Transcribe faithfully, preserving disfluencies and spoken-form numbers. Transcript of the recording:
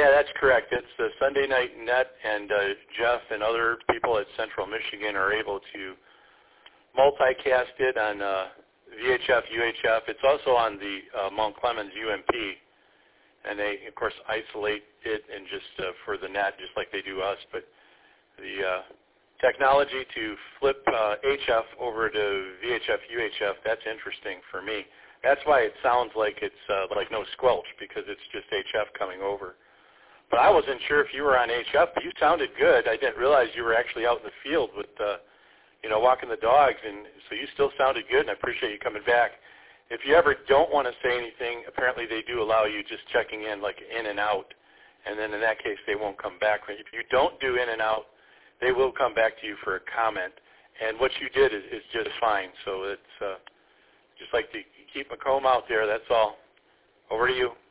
Yeah, that's correct. It's the Sunday Night Net, and uh, Jeff and other people at Central Michigan are able to multicast it on uh, V H F, U H F. It's also on the uh, Mount Clemens U M P, and they, of course, isolate it and just uh, for the net, just like they do us. But the uh, technology to flip uh, H F over to V H F, U H F, that's interesting for me. That's why it sounds like it's uh, like no squelch, because it's just H F coming over. But I wasn't sure if you were on H F, but you sounded good. I didn't realize you were actually out in the field with, uh, you know, walking the dogs, and so you still sounded good, and I appreciate you coming back. If you ever don't want to say anything, apparently they do allow you just checking in, like in and out, and then in that case they won't come back. If you don't do in and out, they will come back to you for a comment, and what you did is, is just fine. So it's uh, just like to keep a comb out there, that's all. Over to you.